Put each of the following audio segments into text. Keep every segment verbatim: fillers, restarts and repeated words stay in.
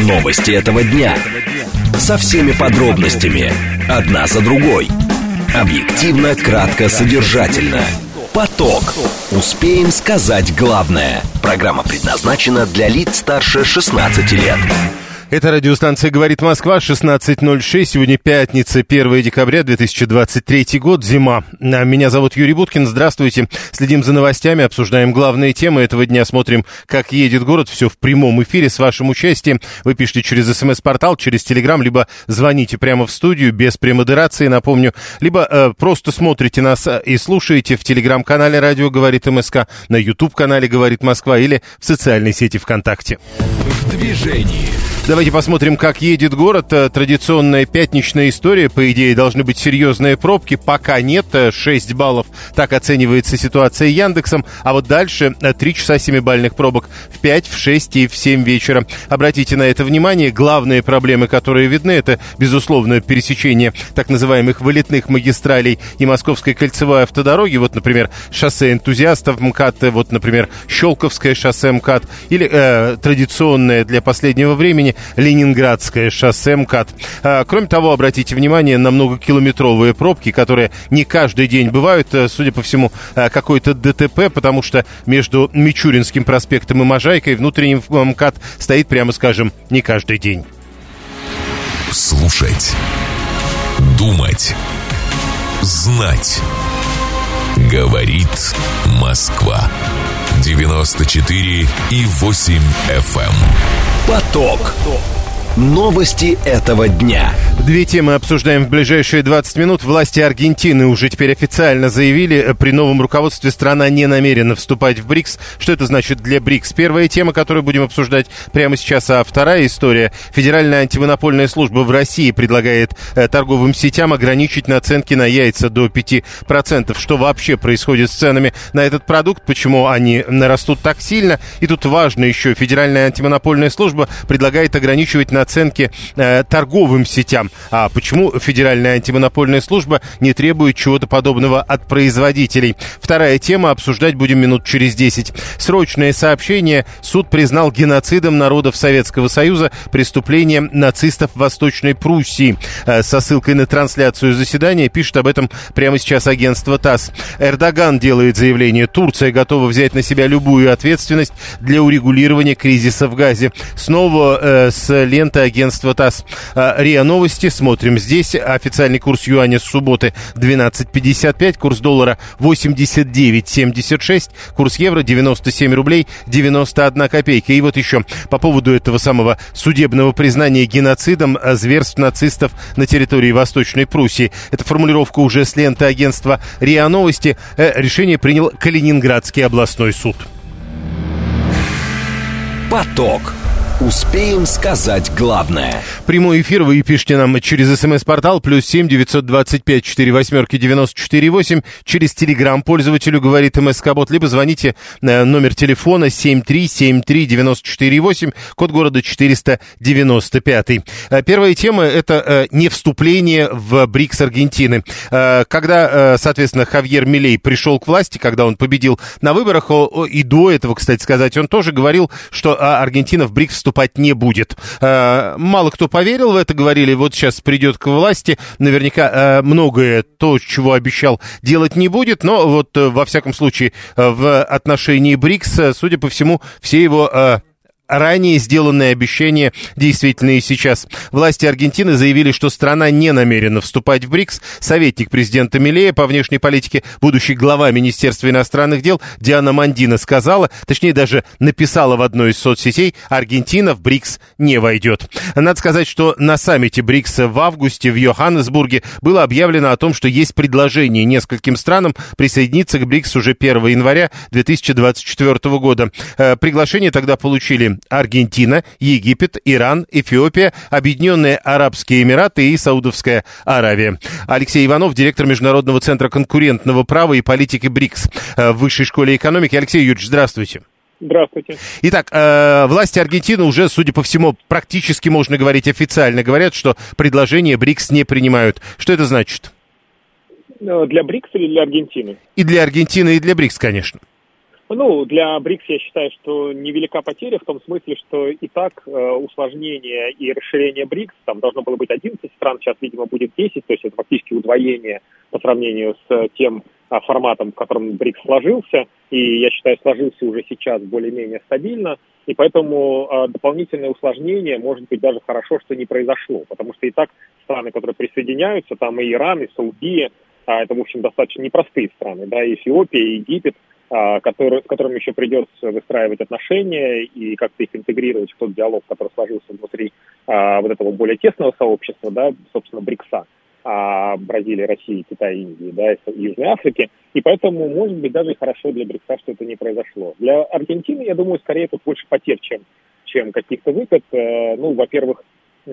Новости этого дня. Со всеми подробностями. Одна за другой. Объективно, кратко, содержательно. Поток. Успеем сказать главное. Программа предназначена для лиц старше шестнадцати лет. Это радиостанция «Говорит Москва», шестнадцать ноль шесть, сегодня пятница, первое декабря две тысячи двадцать третий год, зима. Меня зовут Юрий Буткин, здравствуйте. Следим за новостями, обсуждаем главные темы этого дня, смотрим, как едет город, все в прямом эфире с вашим участием. Вы пишите через смс-портал, через телеграм, либо звоните прямо в студию, без премодерации, напомню, либо э, просто смотрите нас и слушаете в телеграм-канале «Радио Говорит МСК», на ютуб-канале «Говорит Москва» или в социальной сети ВКонтакте. В движении. Давайте посмотрим, как едет город. Традиционная пятничная история. По идее, должны быть серьезные пробки. Пока нет. шесть баллов. Так оценивается ситуация Яндексом. А вот дальше три часа семибалльных пробок в пять, в шесть и в семь вечера. Обратите на это внимание. Главные проблемы, которые видны, это, безусловно, пересечение так называемых вылетных магистралей и Московской кольцевой автодороги. Вот, например, шоссе энтузиастов МКАД. Вот, например, Щелковское шоссе МКАД. Или э, традиционное для последнего времени Ленинградское шоссе МКАД. А, кроме того, обратите внимание на многокилометровые пробки, которые не каждый день бывают. Судя по всему, какой-то ДТП, потому что между Мичуринским проспектом и Можайкой внутренним МКАД стоит, прямо скажем, не каждый день. Слушать, думать, знать. Говорит Москва. девяносто четыре и восемь эф эм. Поток. Новости этого дня. Две темы обсуждаем в ближайшие двадцать минут. Власти Аргентины уже теперь официально заявили, при новом руководстве страна не намерена вступать в БРИКС. Что это значит для БРИКС? Первая тема, которую будем обсуждать прямо сейчас, а вторая история. Федеральная антимонопольная служба в России предлагает э, торговым сетям ограничить наценки на яйца до пяти процентов. Что вообще происходит с ценами на этот продукт? Почему они растут так сильно? И тут важно еще, Федеральная антимонопольная служба предлагает ограничивать наценки оценки э, торговым сетям. А почему Федеральная антимонопольная служба не требует чего-то подобного от производителей? Вторая тема, обсуждать будем минут через десять. Срочное сообщение. Суд признал геноцидом народов Советского Союза преступление нацистов в Восточной Пруссии. Э, со ссылкой на трансляцию заседания пишет об этом прямо сейчас агентство ТАСС. Эрдоган делает заявление. Турция готова взять на себя любую ответственность для урегулирования кризиса в Газе. Снова э, с ленты агентства ТАСС. РИА Новости. Смотрим здесь. Официальный курс юаня с субботы двенадцать пятьдесят пять. Курс доллара восемьдесят девять семьдесят шесть. Курс евро девяносто семь рублей девяносто одна копейка. И вот еще по поводу этого самого судебного признания геноцидом зверств нацистов на территории Восточной Пруссии. Эта формулировка уже с ленты агентства РИА Новости. Решение принял Калининградский областной суд. Поток. Успеем сказать главное. Прямой эфир вы пишите нам через смс-портал плюс семь девятьсот двадцать пять четыре восьмерки девяносто четыре восемь, через телеграм пользователю говорит МСК-бот, либо звоните на номер телефона семь три семь три девяносто четыре восемь, код города четыреста девяносто пять. Первая тема — это не вступление в БРИКС Аргентины. Когда, соответственно, Хавьер Милей пришел к власти, когда он победил на выборах, и до этого, кстати сказать, он тоже говорил, что Аргентина в БРИКС вступает не будет. Мало кто поверил в это, говорили, вот сейчас придет к власти, наверняка многое то, чего обещал, делать не будет, но вот во всяком случае в отношении БРИКС, судя по всему, все его ранее сделанные обещания действительны и сейчас. Власти Аргентины заявили, что страна не намерена вступать в БРИКС. Советник президента Милея по внешней политике, будущий глава Министерства иностранных дел Диана Мандина сказала, точнее даже написала в одной из соцсетей: Аргентина в БРИКС не войдет. Надо сказать, что на саммите БРИКС в августе в Йоханнесбурге было объявлено о том, что есть предложение нескольким странам присоединиться к БРИКС уже первого января две тысячи двадцать четвёртого года. Приглашение тогда получили Аргентина, Египет, Иран, Эфиопия, Объединенные Арабские Эмираты и Саудовская Аравия. Алексей Иванов, директор Международного центра конкурентного права и политики БРИКС в Высшей школе экономики. Алексей Юрьевич, здравствуйте. Здравствуйте. Итак, э, власти Аргентины уже, судя по всему, практически, можно говорить, официально говорят, что предложение БРИКС не принимают. Что это значит? Для БРИКС или для Аргентины? И для Аргентины, и для БРИКС, конечно. Ну, для БРИКС я считаю, что невелика потеря в том смысле, что и так э, усложнение и расширение БРИКС, там должно было быть одиннадцать стран, сейчас, видимо, будет десять, то есть это фактически удвоение по сравнению с тем а, форматом, в котором БРИКС сложился, и я считаю, сложился уже сейчас более-менее стабильно, и поэтому э, дополнительное усложнение, может быть, даже хорошо, что не произошло, потому что и так страны, которые присоединяются, там и Иран, и Саудия, а это, в общем, достаточно непростые страны, да, и Эфиопия, и Египет, Который, с которыми еще придется выстраивать отношения и как-то их интегрировать в тот диалог, который сложился внутри а, вот этого более тесного сообщества, да, собственно, БРИКСа, а, Бразилии, России, Китая, Индии, да, и Южной Африки. И поэтому, может быть, даже и хорошо для БРИКСа, что это не произошло. Для Аргентины, я думаю, скорее тут больше потерь, чем, чем каких-то выгод. Ну, во-первых,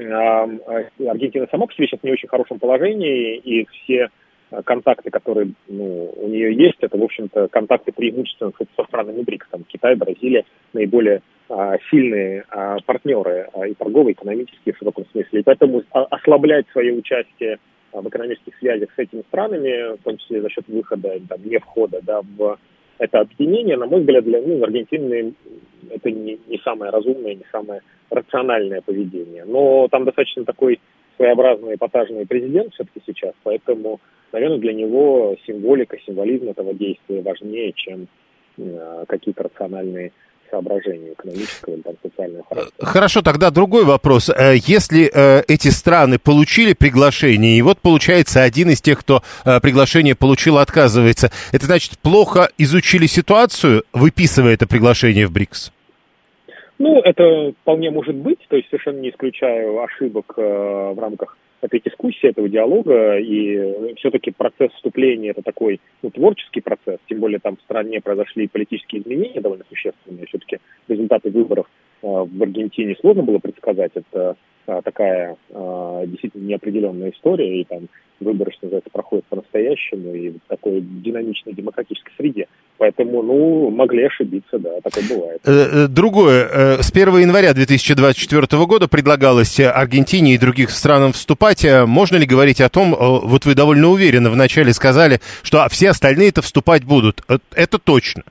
Аргентина сама по себе сейчас в не очень хорошем положении, и все контакты, которые ну, у нее есть, это, в общем-то, контакты преимущественно со странами БРИКС. Там Китай, Бразилия, наиболее а, сильные а, партнеры а, и торговые, и экономические в широком смысле. И поэтому а, ослаблять свое участие а, в экономических связях с этими странами, в том числе за счет выхода, там, не входа да, в это объединение, на мой взгляд, для ну, Аргентины это не, не самое разумное, не самое рациональное поведение. Но там достаточно такой своеобразный эпатажный президент все-таки сейчас, поэтому, наверное, для него символика, символизм этого действия важнее, чем э, какие-то рациональные соображения экономического или там, социального характера. Хорошо, тогда другой вопрос. Если э, эти страны получили приглашение, и вот получается один из тех, кто э, приглашение получил, отказывается, это значит плохо изучили ситуацию, выписывая это приглашение в БРИКС? Ну, это вполне может быть, то есть совершенно не исключаю ошибок э, в рамках этой дискуссии, этого диалога, и все-таки процесс вступления – это такой ну, творческий процесс, тем более там в стране произошли политические изменения довольно существенные, все-таки результаты выборов э, в Аргентине сложно было предсказать, это э, такая э, действительно неопределенная история, и там выборы, что называется, проходят по-настоящему, и в такой динамичной демократической среде. Поэтому, ну, могли ошибиться, да, такое бывает. Другое. С первого января две тысячи двадцать четвёртого года предлагалось Аргентине и другим странам вступать. Можно ли говорить о том, вот вы довольно уверенно вначале сказали, что все остальные-то вступать будут. Это точно?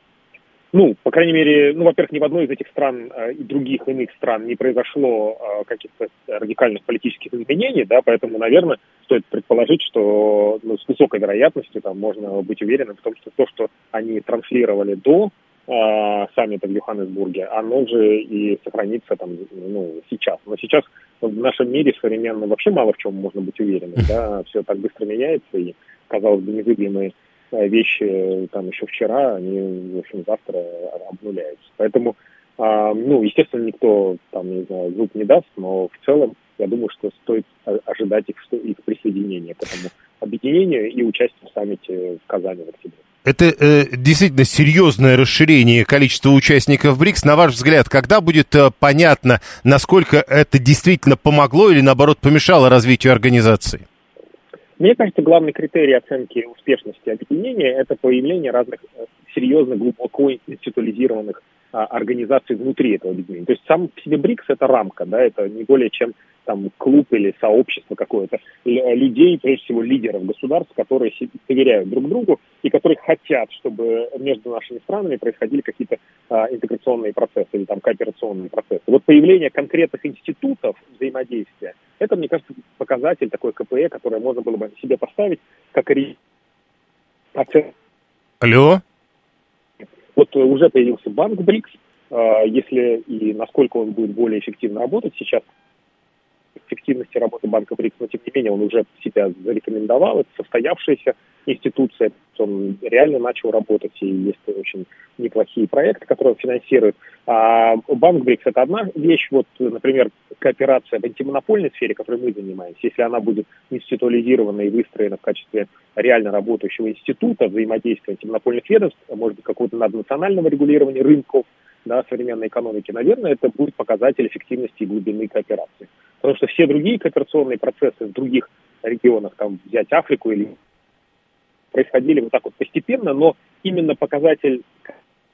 Ну, по крайней мере, ну, во-первых, ни в одной из этих стран э, и других иных стран не произошло э, каких-то радикальных политических изменений, да, поэтому, наверное, стоит предположить, что ну, с высокой вероятностью там можно быть уверенным в том, что то, что они транслировали до э, саммита в Йоханнесбурге, оно же и сохранится там, ну, сейчас. Но сейчас в нашем мире современном вообще мало в чем можно быть уверенным, да, все так быстро меняется, и, казалось бы, незыблемые вещи там еще вчера, они, в общем, завтра обнуляются. Поэтому, а, ну, естественно, никто там, не знаю, зуб не даст, но в целом, я думаю, что стоит ожидать их, их присоединения к этому объединению и участия в саммите в Казани в октябре. Это э, действительно серьезное расширение количества участников БРИКС. На ваш взгляд, когда будет э, понятно, насколько это действительно помогло или, наоборот, помешало развитию организации? Мне кажется, главный критерий оценки успешности объединения – это появление разных серьезных, глубоко институализированных а, организаций внутри этого объединения. То есть сам по себе БРИКС – это рамка, да, это не более чем там клуб или сообщество какое-то людей, прежде всего лидеров государств, которые доверяют друг другу и которые хотят, чтобы между нашими странами происходили какие-то а, интеграционные процессы или там кооперационные процессы. Вот появление конкретных институтов взаимодействия – это, мне кажется, показатель такой ка пэ э, который можно было бы себе поставить как оценку. Алло? Вот уже появился банк БРИКС, а, если и насколько он будет более эффективно работать сейчас, эффективности работы банка БРИКС, но тем не менее он уже себя зарекомендовал, это состоявшаяся институция, он реально начал работать, и есть очень неплохие проекты, которые он финансирует. А банк БРИКС – это одна вещь, вот, например, кооперация в антимонопольной сфере, которой мы занимаемся, если она будет институализирована и выстроена в качестве реально работающего института взаимодействия антимонопольных ведомств, может быть, какого-то наднационального регулирования рынков, да, современной экономики, наверное, это будет показатель эффективности и глубины кооперации. Потому что все другие кооперационные процессы в других регионах, там взять Африку, или происходили вот так вот постепенно, но именно показатель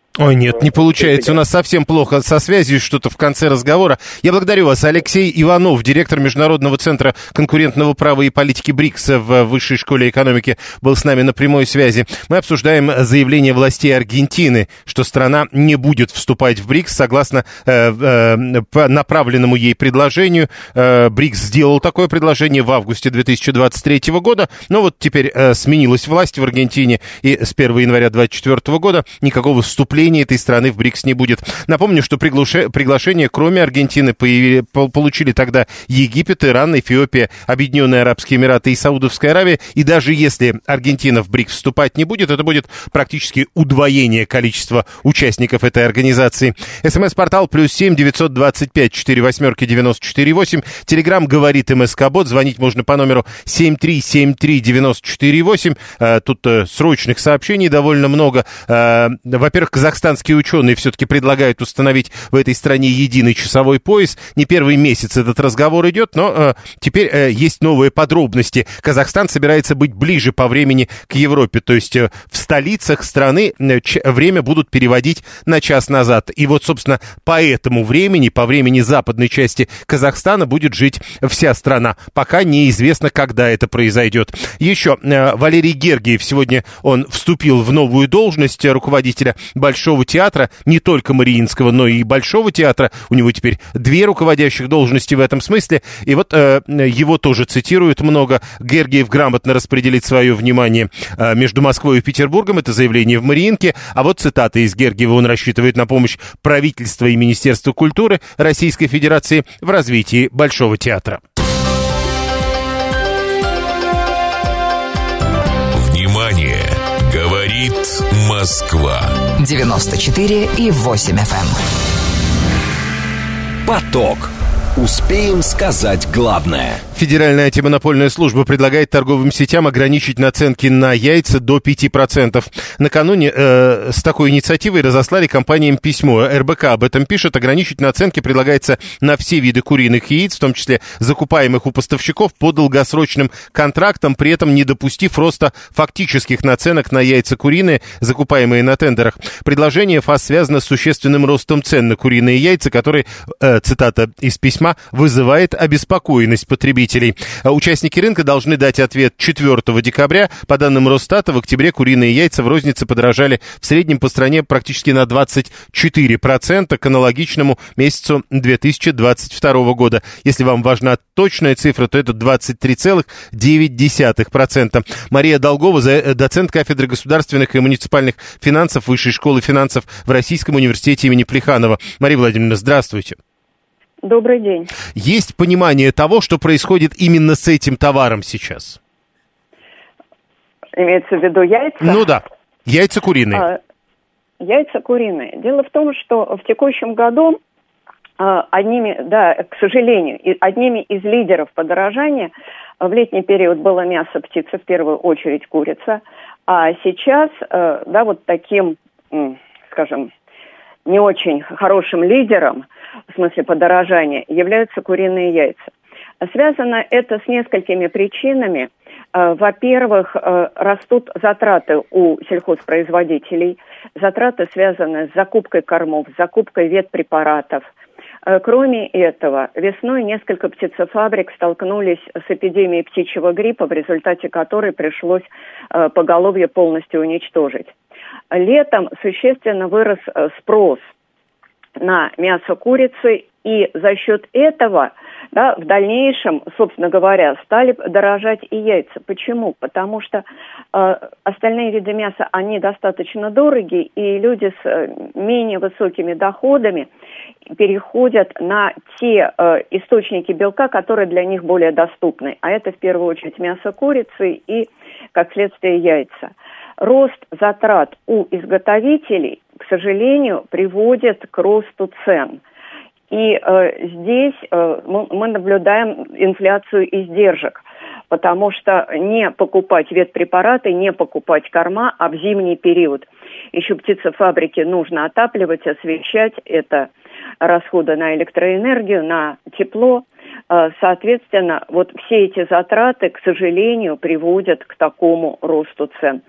Ой, нет, не получается. У нас совсем плохо со связью, что-то в конце разговора. Я благодарю вас. Алексей Иванов, директор Международного центра конкурентного права и политики БРИКС в Высшей школе экономики, был с нами на прямой связи. Мы обсуждаем заявление властей Аргентины, что страна не будет вступать в БРИКС согласно э, э, направленному ей предложению. Э, БРИКС сделал такое предложение в августе две тысячи двадцать третьего года, но вот теперь э, сменилась власть в Аргентине, и с первого января две тысячи двадцать четвёртого года никакого вступления этой страны в БРИКС не будет. Напомню, что приглуше... приглашение, кроме Аргентины, появи... получили тогда Египет, Иран, Эфиопия, Объединенные Арабские Эмираты и Саудовская Аравия. И даже если Аргентина в БРИКС вступать не будет, это будет практически удвоение количества участников этой организации. СМС-портал плюс семь девятьсот двадцать пять четыре восьмерки девяносто четыре восемь. Телеграм говорит МСК-бот. Звонить можно по номеру семь три семь три девяносто четыре восемь. Тут срочных сообщений довольно много. Во-первых, казахстанские ученые все-таки предлагают установить в этой стране единый часовой пояс. Не первый месяц этот разговор идет, но э, теперь э, есть новые подробности. Казахстан собирается быть ближе по времени к Европе, то есть э, в столицах страны э, ч- время будут переводить на час назад. И вот, собственно, по этому времени, по времени западной части Казахстана будет жить вся страна. Пока неизвестно, когда это произойдет. Еще э, Валерий Гергиев сегодня он вступил в новую должность руководителя Большого театра, не только Мариинского, но и Большого театра. У него теперь две руководящих должности в этом смысле. И вот э, его тоже цитируют много. Гергиев грамотно распределит свое внимание э, между Москвой и Петербургом. Это заявление в Мариинке. А вот цитата из Гергиева. Он рассчитывает на помощь правительства и Министерства культуры Российской Федерации в развитии Большого театра. Внимание! Говорит Москва. девяносто четыре и восемь эф эм. Поток. Успеем сказать главное. Федеральная антимонопольная служба предлагает торговым сетям ограничить наценки на яйца до пяти процентов. Накануне э, с такой инициативой разослали компаниям письмо. эр бэ ка об этом пишет. Ограничить наценки предлагается на все виды куриных яиц, в том числе закупаемых у поставщиков по долгосрочным контрактам, при этом не допустив роста фактических наценок на яйца куриные, закупаемые на тендерах. Предложение ФАС связано с существенным ростом цен на куриные яйца, который, э, цитата из письма, вызывает обеспокоенность потребителей. Участники рынка должны дать ответ четвёртого декабря. По данным Росстата, в октябре куриные яйца в рознице подорожали в среднем по стране практически на двадцать четыре процента к аналогичному месяцу две тысячи двадцать второго года. Если вам важна точная цифра, то это двадцать три целых девять десятых процента. Мария Долгова, доцент кафедры государственных и муниципальных финансов Высшей школы финансов в Российском университете имени Плеханова. Мария Владимировна, здравствуйте. Добрый день. Есть понимание того, что происходит именно с этим товаром сейчас? Имеется в виду яйца? Ну да, яйца куриные. А, яйца куриные. Дело в том, что в текущем году а, одними, да, к сожалению, одними из лидеров подорожания в летний период было мясо птицы, в первую очередь курица, а сейчас, а, да, вот таким, скажем, не очень хорошим лидером, в смысле подорожания, являются куриные яйца. Связано это с несколькими причинами. Во-первых, растут затраты у сельхозпроизводителей. Затраты связаны с закупкой кормов, с закупкой ветпрепаратов. Кроме этого, весной несколько птицефабрик столкнулись с эпидемией птичьего гриппа, в результате которой пришлось поголовье полностью уничтожить. Летом существенно вырос спрос на мясо курицы, и за счет этого, да, в дальнейшем, собственно говоря, стали дорожать и яйца. Почему? Потому что э, остальные виды мяса, они достаточно дороги, и люди с э, менее высокими доходами переходят на те э, источники белка, которые для них более доступны. А это в первую очередь мясо курицы и, как следствие, яйца. Рост затрат у изготовителей, к сожалению, приводит к росту цен. И э, здесь э, мы, мы наблюдаем инфляцию издержек, потому что не покупать ветпрепараты, не покупать корма, а в зимний период еще птицефабрики нужно отапливать, освещать, это расходы на электроэнергию, на тепло. Э, соответственно, вот все эти затраты, к сожалению, приводят к такому росту цен.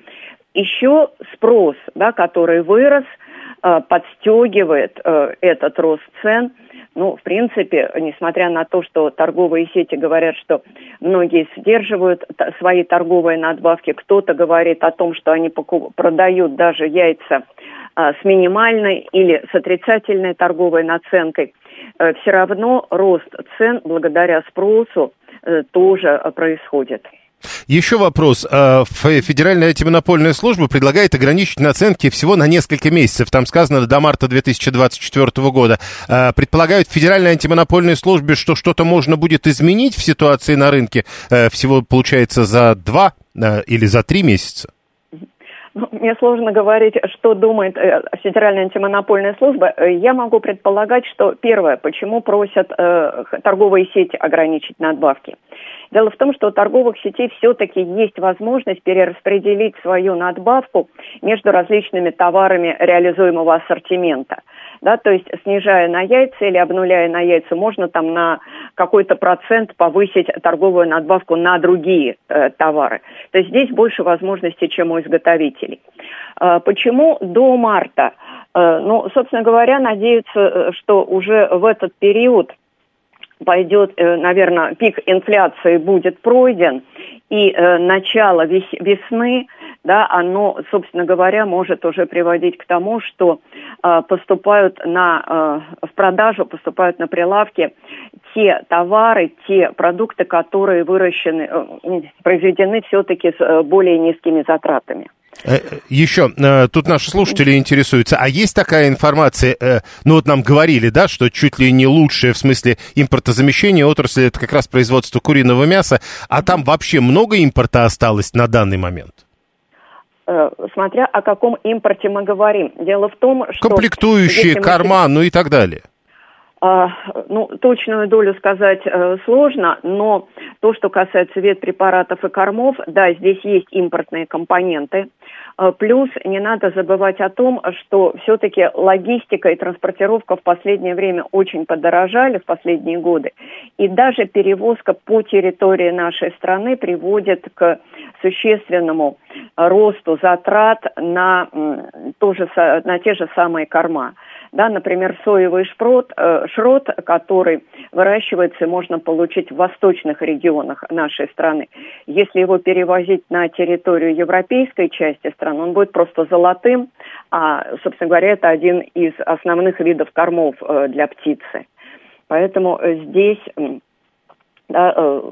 еще спрос, да, который вырос, подстегивает этот рост цен. Ну, в принципе, несмотря на то, что торговые сети говорят, что многие сдерживают свои торговые надбавки, кто-то говорит о том, что они покуп- продают даже яйца а, с минимальной или с отрицательной торговой наценкой, а, все равно рост цен благодаря спросу а, тоже а, происходит. Еще вопрос. Федеральная антимонопольная служба предлагает ограничить наценки всего на несколько месяцев. Там сказано до марта две тысячи двадцать четвёртого года. Предполагают в Федеральной антимонопольной службе, что что-то можно будет изменить в ситуации на рынке всего, получается, за два или за три месяца? Мне сложно говорить, что думает Федеральная антимонопольная служба. Я могу предполагать, что первое, почему просят э, торговые сети ограничить надбавки. Дело в том, что у торговых сетей все-таки есть возможность перераспределить свою надбавку между различными товарами реализуемого ассортимента. Да, то есть, снижая на яйца или обнуляя на яйца, можно там на какой-то процент повысить торговую надбавку на другие э, товары. То есть здесь больше возможностей, чем у изготовителей. Э, почему до марта? Э, ну, собственно говоря, надеются, что уже в этот период пойдет, наверное, пик инфляции будет пройден, и э, начало вес- весны, да, оно, собственно говоря, может уже приводить к тому, что э, поступают на, э, в продажу, поступают на прилавки те товары, те продукты, которые выращены, э, произведены все-таки с э, более низкими затратами. Еще, тут наши слушатели интересуются, а есть такая информация, ну вот нам говорили, да, что чуть ли не лучшее в смысле импортозамещения отрасли это как раз производство куриного мяса, а там вообще много импорта осталось на данный момент? Смотря о каком импорте мы говорим. Дело в том, что... Комплектующие, корма, ну и так далее. Ну, точную долю сказать э, сложно, но то, что касается ветпрепаратов и кормов, да, здесь есть импортные компоненты. Э, плюс не надо забывать о том, что все-таки логистика и транспортировка в последнее время очень подорожали в последние годы. И даже перевозка по территории нашей страны приводит к существенному росту затрат на, тоже, на те же самые корма. Да, например, соевый шпрот, э, шрот, который выращивается и можно получить в восточных регионах нашей страны. Если его перевозить на территорию европейской части страны, он будет просто золотым, а, собственно говоря, это один из основных видов кормов э, для птицы. Поэтому здесь... Да, э,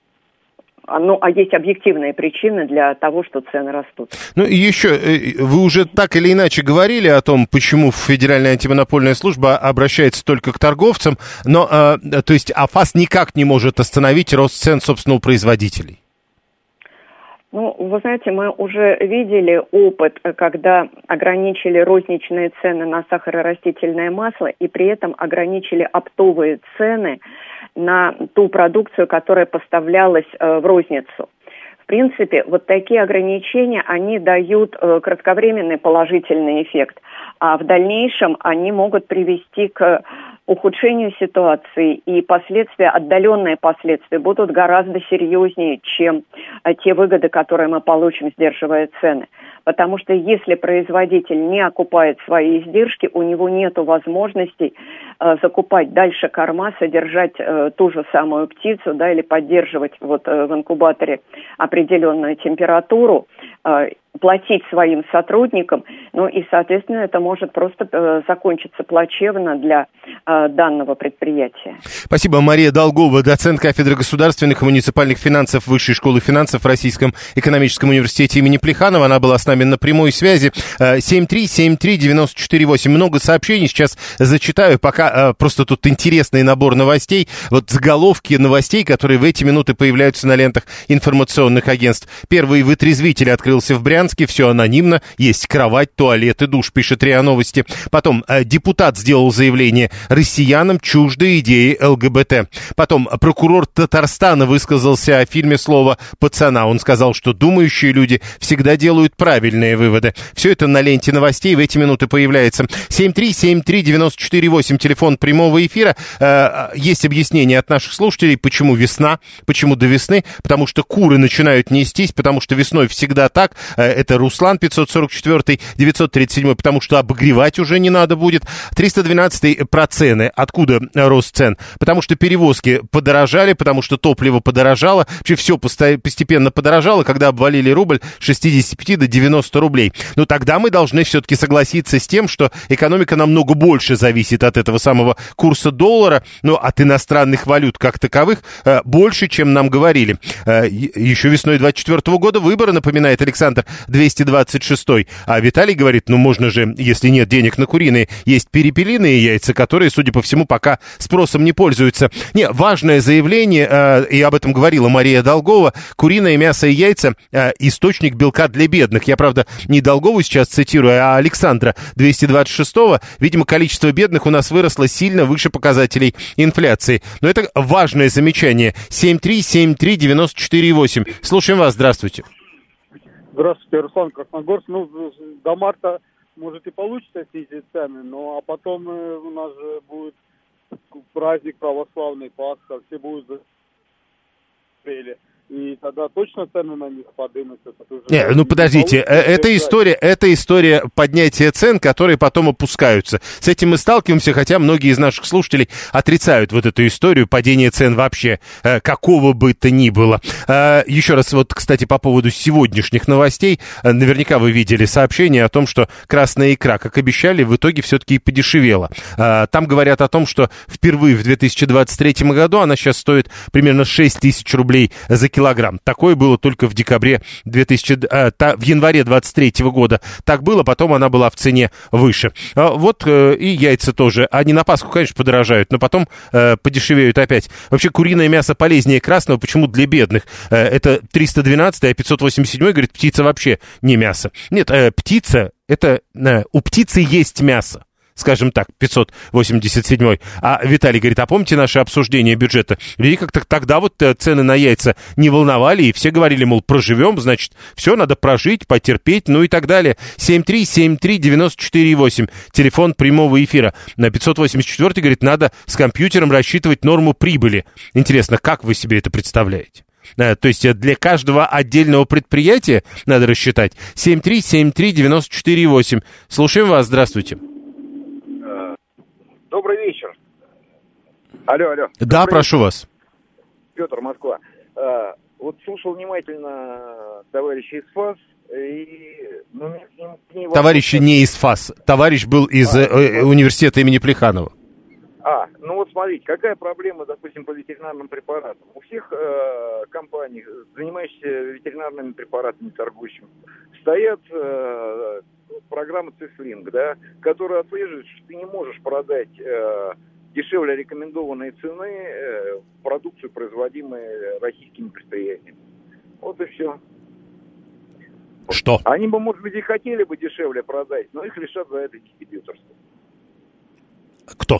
Ну, а есть объективные причины для того, что цены растут. Ну, и еще, вы уже так или иначе говорили о том, почему Федеральная антимонопольная служба обращается только к торговцам, но, э, то есть, АФАС никак не может остановить рост цен, собственно, у производителей? Ну, вы знаете, мы уже видели опыт, когда ограничили розничные цены на сахарорастительное масло и при этом ограничили оптовые цены на ту продукцию, которая поставлялась э, в розницу. В принципе, вот такие ограничения, они дают э, кратковременный положительный эффект, а в дальнейшем они могут привести к ухудшению ситуации, и последствия, отдаленные последствия, будут гораздо серьезнее, чем э, те выгоды, которые мы получим, сдерживая цены. Потому что если производитель не окупает свои издержки, у него нет возможности э, закупать дальше корма, содержать э, ту же самую птицу, да, или поддерживать вот, э, в инкубаторе определенную температуру, э, платить своим сотрудникам, ну и, соответственно, это может просто э, закончиться плачевно для э, данного предприятия. Спасибо. Мария Долгова, доцент кафедры государственных и муниципальных финансов Высшей школы финансов в Российском экономическом университете имени Плеханова. Она была с нами на прямой связи. семь три семь три девять четыре восемь. Много сообщений сейчас зачитаю, пока просто тут интересный набор новостей. Вот заголовки новостей, которые в эти минуты появляются на лентах информационных агентств. Первый вытрезвитель открылся в Брянске. Все анонимно. Есть кровать, туалет и душ, пишет РИА Новости. Потом депутат сделал заявление: россиянам чужды идеи ЛГБТ. Потом прокурор Татарстана высказался о фильме «Слово пацана». Он сказал, что думающие люди всегда делают правильные выводы. Все это на ленте новостей в эти минуты появляется. семь три семь три девять четыре восемь. Телефон телефон прямого эфира. Есть объяснение от наших слушателей, почему весна, почему до весны, потому что куры начинают нестись, потому что весной всегда так. Это Руслан пятьсот сорок четыре девятьсот тридцать семь, потому что обогревать уже не надо будет. триста двенадцать про цены. Откуда рост цен? Потому что перевозки подорожали, потому что топливо подорожало, вообще все постепенно подорожало, когда обвалили рубль с шестидесяти пяти до девяноста рублей. Но тогда мы должны все-таки согласиться с тем, что экономика намного больше зависит от этого самого курса доллара, но от иностранных валют как таковых больше, чем нам говорили. Еще весной двадцать четвёртого года выборы, напоминает Александр двести двадцать шесть. А Виталий говорит, ну можно же, если нет денег на куриные, есть перепелиные яйца, которые, судя по всему, пока спросом не пользуются. Не, важное заявление, и об этом говорила Мария Долгова, куриное мясо и яйца – источник белка для бедных. Я, правда, не Долгову сейчас цитирую, а Александра двести двадцать шестого. Видимо, количество бедных у нас выросло сильно выше показателей инфляции. Но это важное замечание. семь три семь три девяносто четыре восемь. Слушаем вас, здравствуйте. Здравствуйте, Руслан, Красногорск. Ну, до марта, может, и получится снизить цены, но а потом э, у нас же будет праздник православный, Пасха, все будут запрели. И тогда точно цены на них поднимутся. Не, ну подождите, это история, это история поднятия цен, которые потом опускаются. С этим мы сталкиваемся, хотя многие из наших слушателей отрицают вот эту историю падения цен вообще, какого бы то ни было. Еще раз, вот, кстати, по поводу сегодняшних новостей, наверняка вы видели сообщение о том, что красная икра, как обещали, в итоге все-таки и подешевела. Там говорят о том, что впервые в две тысячи двадцать третьем году она сейчас стоит примерно шесть тысяч рублей за килограмм. Такое было только в декабре две тысячи, э, та, в январе двадцать третьего года. Так было, потом она была в цене выше. А, вот э, и яйца тоже. Они на Пасху, конечно, подорожают, но потом э, подешевеют опять. Вообще куриное мясо полезнее красного. Почему для бедных? Э, это триста двенадцать, а пятьсот восемьдесят семь говорит, птица вообще не мясо. Нет, э, птица, это э, у птицы есть мясо. Скажем так, пятьсот восемьдесят семь. А Виталий говорит, а помните наше обсуждение бюджета? И как-то тогда вот цены на яйца не волновали, и все говорили, мол, проживем, значит, все, надо прожить, потерпеть, ну и так далее. семь три семь три девяносто четыре восемь, телефон прямого эфира. На пятьсот восемьдесят четыре говорит, надо с компьютером рассчитывать норму прибыли. Интересно, как вы себе это представляете? То есть для каждого отдельного предприятия надо рассчитать. семь три семь три девяносто четыре восемь. Слушаем вас, здравствуйте. Добрый вечер. Алло, алло. Да, Добрый прошу вечер. вас. Петр, Москва. А, вот слушал внимательно товарища из ФАС. И, ну, не, не Товарищ не из ФАС. Товарищ был из а, э, университета имени Плеханова. А, ну вот смотрите, какая проблема, допустим, по ветеринарным препаратам. У всех э, компаний, занимающихся ветеринарными препаратами, торгующими, стоят э, программы Цифлинг, да, которые отслеживают, что ты не можешь продать э, дешевле рекомендованной цены э, продукцию, производимую российскими предприятиями. Вот и все. Что? Они бы, может быть, и хотели бы дешевле продать, но их лишат за это дистрибьюторства. Кто?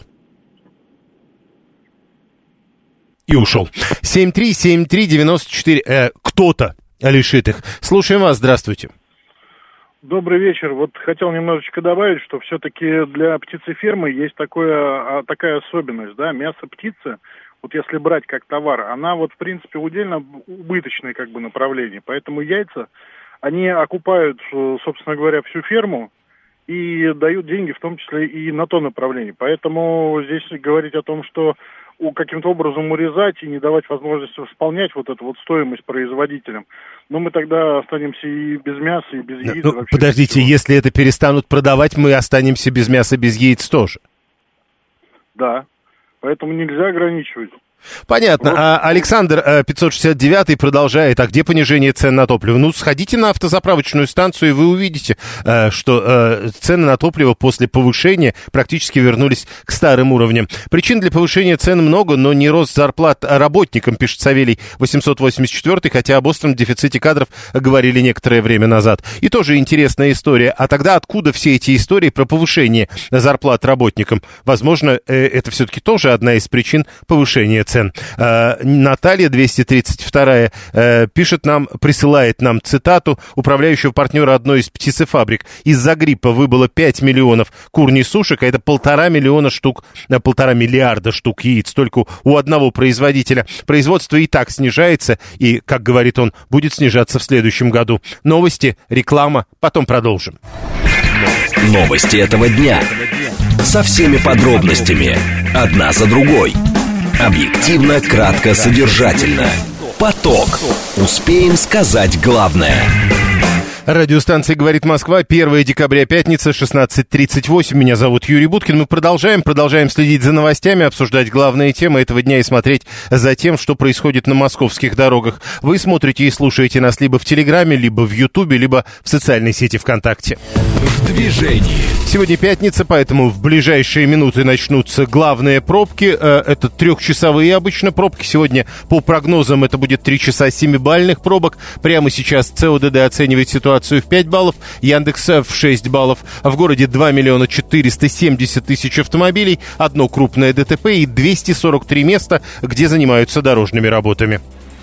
И ушел. семь три семь три девяносто четыре. Э, кто-то лишит их. Слушаем вас, здравствуйте. Добрый вечер. Вот хотел немножечко добавить, что все-таки для птицефермы есть такое, такая особенность, да, мясо птицы, вот если брать как товар, она вот в принципе удельно убыточное как бы направление, поэтому яйца, они окупают, собственно говоря, всю ферму и дают деньги в том числе и на то направление, поэтому здесь говорить о том, что каким-то образом урезать и не давать возможности восполнять вот эту вот стоимость производителям. Но мы тогда останемся и без мяса, и без яиц. Ну, подождите, если это перестанут продавать, мы останемся без мяса, без яиц тоже. Да, поэтому нельзя ограничивать. Понятно. А Александр пятьсот шестьдесят девять продолжает. А где понижение цен на топливо? Ну, сходите на автозаправочную станцию, и вы увидите, что цены на топливо после повышения практически вернулись к старым уровням. Причин для повышения цен много, но не рост зарплат работникам, пишет Савелий восемьсот восемьдесят четыре, хотя об остром дефиците кадров говорили некоторое время назад. И тоже интересная история. А тогда откуда все эти истории про повышение зарплат работникам? Возможно, это все-таки тоже одна из причин повышения цен. цен. Наталья, двести тридцать вторая, пишет нам, присылает нам цитату управляющего партнера одной из птицефабрик. Из-за гриппа выбыло пять миллионов курней сушек, а это полтора миллиона штук, полтора миллиарда штук яиц только у одного производителя. Производство и так снижается, и, как говорит он, будет снижаться в следующем году. Новости, реклама, потом продолжим. Новости этого дня. Со всеми подробностями. Одна за другой. Объективно, кратко, содержательно. Поток. Успеем сказать главное. Радиостанция «Говорит Москва», первое декабря, пятница, шестнадцать тридцать восемь. Меня зовут Юрий Буткин. Мы продолжаем, продолжаем следить за новостями, обсуждать главные темы этого дня и смотреть за тем, что происходит на московских дорогах. Вы смотрите и слушаете нас либо в Телеграме, либо в Ютубе, либо в социальной сети ВКонтакте. В движении. Сегодня пятница, поэтому в ближайшие минуты начнутся главные пробки. Это трехчасовые обычно пробки. Сегодня, по прогнозам, это будет три часа семибалльных пробок. Прямо сейчас ЦОДД оценивает ситуацию в пять баллов, Яндекс в шесть баллов. В городе два миллиона четыреста семьдесят тысяч автомобилей, одно крупное ДТП и двести сорок три места, где занимаются дорожными работами.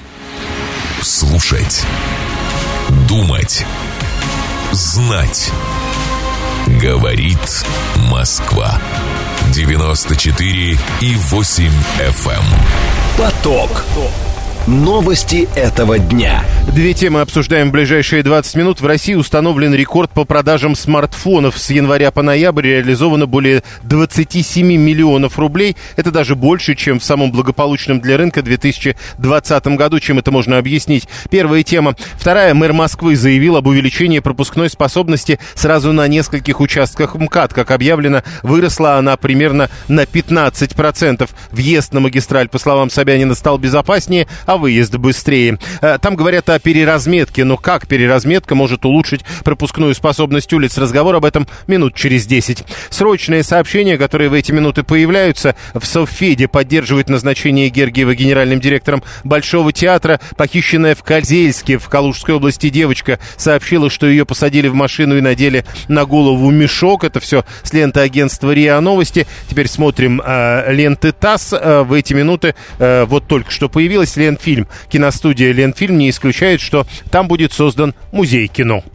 Слушать, думать, знать. Говорит Москва. девяносто четыре и восемь эф эм. Поток. Новости этого дня. Две темы обсуждаем в ближайшие двадцать минут. В России установлен рекорд по продажам смартфонов. С января по ноябрь реализовано более двадцать семь миллионов рублей. Это даже больше, чем в самом благополучном для рынка две тысячи двадцатом году. Чем это можно объяснить? Первая тема. Вторая. Мэр Москвы заявил об увеличении пропускной способности сразу на нескольких участках МКАД. Как объявлено, выросла она примерно на пятнадцать процентов. Въезд на магистраль, по словам Собянина, стал безопаснее, а выезд быстрее. Там говорят о переразметке, но как переразметка может улучшить пропускную способность улиц? Разговор об этом минут через десять. Срочные сообщения, которые в эти минуты появляются. В Совфеде поддерживают назначение Гергиева генеральным директором Большого театра. Похищенная в Козельске, в Калужской области девочка сообщила, что ее посадили в машину и надели на голову мешок. Это все с ленты агентства РИА Новости. Теперь смотрим э, ленты ТАСС. Э, в эти минуты э, вот только что появилась лента Фильм. Киностудия «Ленфильм» не исключает, что там будет создан музей кино.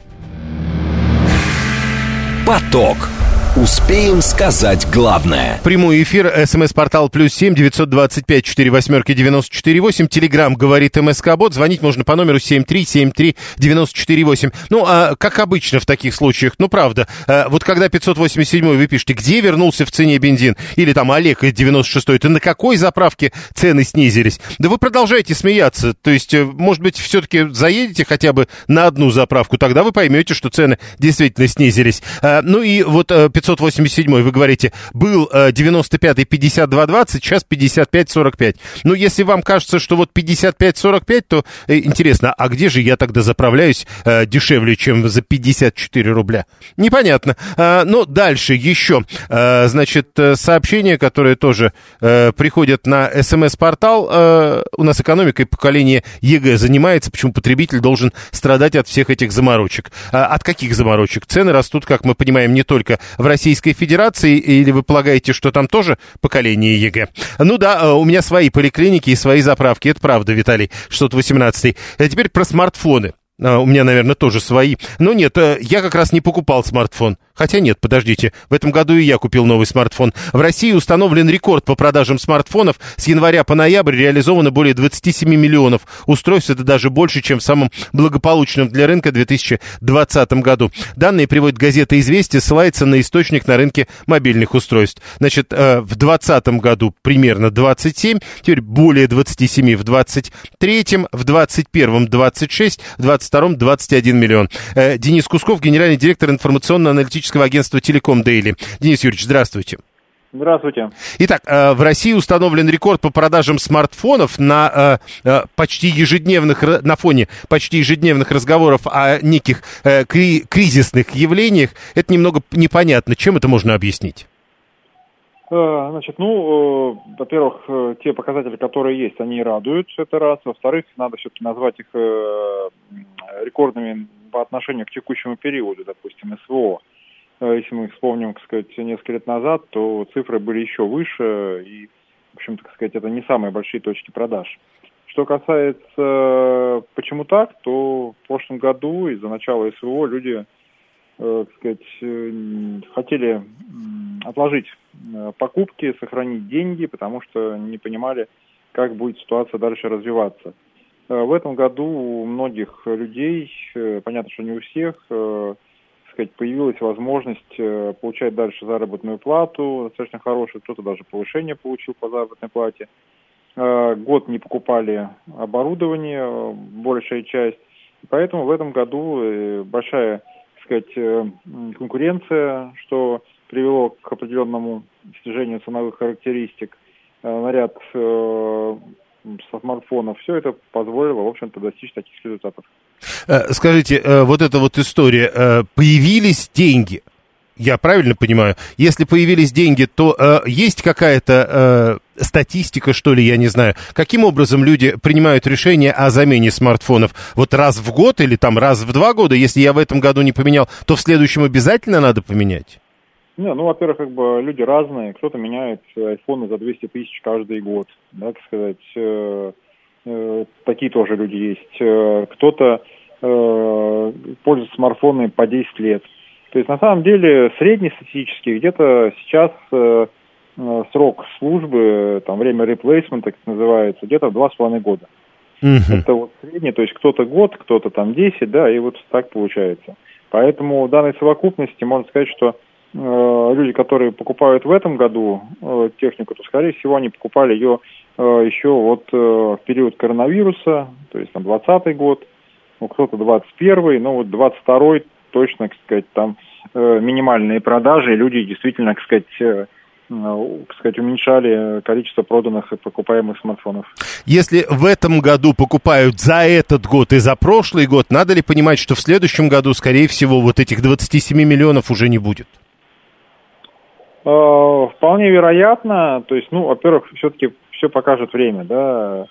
Поток. Успеем сказать главное. Прямой эфир, СМС-портал плюс семь девятьсот двадцать пять сорок восемь девяносто четыре восемь. Телеграм говорит МСК-бот. Звонить можно по номеру семь три семь три девяносто четыре восемь. Ну, а как обычно в таких случаях, ну, правда, а, вот когда пятьсот восемьдесят семь вы пишете, где вернулся в цене бензин? Или там Олег девяносто шестой, то на какой заправке цены снизились? Да вы продолжаете смеяться. То есть, может быть, все-таки заедете хотя бы на одну заправку, тогда вы поймете, что цены действительно снизились. А, ну и вот пятьсот восемьдесят семь вы говорите, был девяносто пятый пятьдесят два двадцать, сейчас пятьдесят пять сорок пять. Ну, если вам кажется, что вот пятьдесят пять сорок пять, то э, интересно, а где же я тогда заправляюсь э, дешевле, чем за пятьдесят четыре рубля? Непонятно. А, но дальше еще, а, значит, сообщения, которые тоже э, приходят на СМС-портал. Э, у нас экономикой поколение ЕГЭ занимается, почему потребитель должен страдать от всех этих заморочек. А, от каких заморочек? Цены растут, как мы понимаем, не только в Российской Федерации, или вы полагаете, что там тоже поколение ЕГЭ? Ну да, у меня свои поликлиники и свои заправки, это правда, Виталий, шестьсот восемнадцатый. А теперь про смартфоны. У меня, наверное, тоже свои. Но нет, я как раз не покупал смартфон. Хотя нет, подождите, в этом году и я купил новый смартфон. В России установлен рекорд по продажам смартфонов. С января по ноябрь реализовано более двадцать семь миллионов устройств. Это даже больше, чем в самом благополучном для рынка две тысячи двадцатом году. Данные приводит газета «Известия», ссылается на источник на рынке мобильных устройств. Значит, в двадцатом году примерно двадцать семь, теперь более двадцать семь в двадцать третьем, в двадцать первом двадцать шесть, в двадцать втором двадцать один миллион. Денис Кусков, генеральный директор информационно-аналитического агентства «Телеком Дейли». Денис Юрьевич, здравствуйте. Здравствуйте. Итак, в России установлен рекорд по продажам смартфонов на почти ежедневных, на фоне почти ежедневных разговоров о неких кри- кризисных явлениях. Это немного непонятно. Чем это можно объяснить? Значит, ну, во-первых, те показатели, которые есть, они радуют, это раз. Во-вторых, надо все-таки назвать их рекордными по отношению к текущему периоду, допустим, СВО. Если мы вспомним, так сказать, несколько лет назад, то цифры были еще выше, и, в общем-то, так сказать, это не самые большие точки продаж. Что касается, почему так, то в прошлом году из-за начала СВО люди, так сказать, хотели отложить покупки, сохранить деньги, потому что не понимали, как будет ситуация дальше развиваться. В этом году у многих людей, понятно, что не у всех, так сказать, появилась возможность получать дальше заработную плату, достаточно хорошую, кто-то даже повышение получил по заработной плате. Год не покупали оборудование, большая часть, поэтому в этом году большая, так сказать, конкуренция, что привело к определенному снижению ценовых характеристик на ряд смартфонов. Все это позволило, в общем-то, достичь таких результатов. Скажите, вот эта вот история, появились деньги, я правильно понимаю? Если появились деньги, то э, есть какая-то э, статистика, что ли, я не знаю, каким образом люди принимают решение о замене смартфонов? Вот раз в год или там раз в два года? Если я в этом году не поменял, то в следующем обязательно надо поменять? Не, ну, во-первых, как бы люди разные. Кто-то меняет айфоны за двести тысяч каждый год, да, так сказать. Э, э, такие тоже люди есть. Э, кто-то э, пользуется смартфонами по десять лет. То есть, на самом деле, среднестатистически где-то сейчас э, э, срок службы, там, время реплейсмента, как называется, где-то два с половиной года. Mm-hmm. Это вот средний, то есть кто-то год, кто-то там десять, да, и вот так получается. Поэтому в данной совокупности можно сказать, что э, люди, которые покупают в этом году э, технику, то, скорее всего, они покупали ее э, еще вот э, в период коронавируса, то есть там двадцатый год, ну, кто-то двадцать первый, ну, вот двадцать второй точно, так сказать, там э, минимальные продажи, и люди действительно, так сказать, э, э, так сказать, уменьшали количество проданных и покупаемых смартфонов. Если в этом году покупают за этот год и за прошлый год, надо ли понимать, что в следующем году, скорее всего, вот этих двадцати семи миллионов уже не будет? Э, вполне вероятно. То есть, ну, во-первых, все-таки все покажет время, да,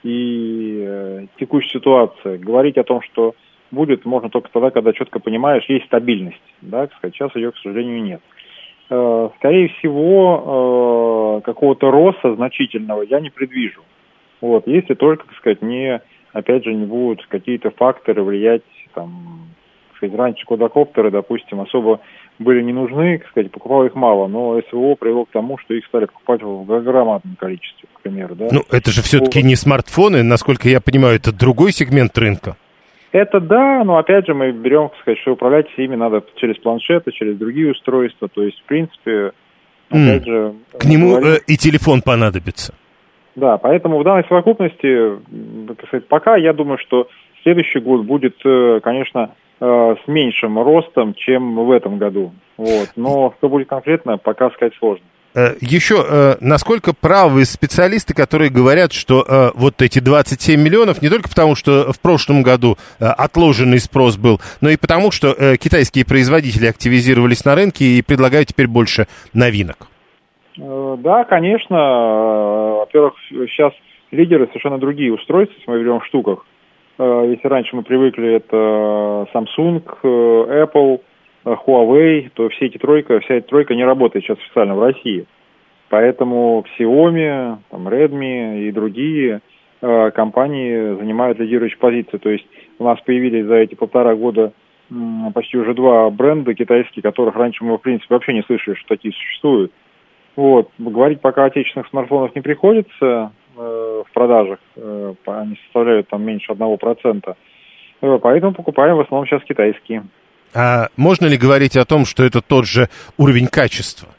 и э, текущая ситуация. Говорить о том, что будет, можно только тогда, когда четко понимаешь, есть стабильность, да, так сказать, сейчас ее, к сожалению, нет. Э, скорее всего, э, какого-то роста значительного я не предвижу. Вот, если только, так сказать, не, опять же, не будут какие-то факторы влиять, там, так сказать, раньше квадрокоптеры, допустим, особо были не нужны, так сказать, покупал их мало, но СВО привело к тому, что их стали покупать в громадном количестве, к примеру, да. Ну, это же все-таки вот. Не смартфоны, насколько я понимаю, это другой сегмент рынка. Это да, но опять же мы берем, так сказать, что управлять ими надо через планшеты, через другие устройства, то есть, в принципе, опять mm. же... К нему говорим, э, и телефон понадобится. Да, поэтому в данной совокупности, так сказать, пока я думаю, что следующий год будет, конечно, с меньшим ростом, чем в этом году. Вот. Но что будет конкретно, пока сказать сложно. Еще, насколько правы специалисты, которые говорят, что э, вот эти двадцать семь миллионов не только потому, что в прошлом году э, отложенный спрос был, но и потому, что э, китайские производители активизировались на рынке и предлагают теперь больше новинок? Э, да, конечно. Во-первых, сейчас лидеры совершенно другие устройства, если мы берем в штуках. Э, если раньше мы привыкли, это Samsung, э, Apple, Huawei, то все эти тройка, вся эта тройка не работает сейчас официально в России. Поэтому Xiaomi, там, Redmi и другие э, компании занимают лидирующие позиции. То есть у нас появились за эти полтора года э, почти уже два бренда китайские, которых раньше мы, в принципе, вообще не слышали, что такие существуют. Вот. Говорить пока о отечественных смартфонах не приходится э, в продажах. Э, они составляют там меньше одного процента. Э, поэтому покупаем в основном сейчас китайские. А можно ли говорить о том, что это тот же уровень качества?